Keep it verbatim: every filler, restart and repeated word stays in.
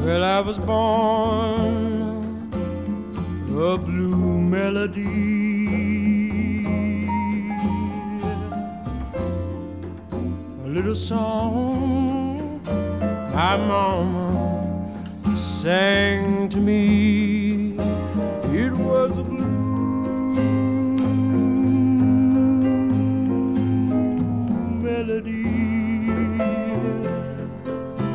Well, I was born a blue melody, a little song my mama sang to me.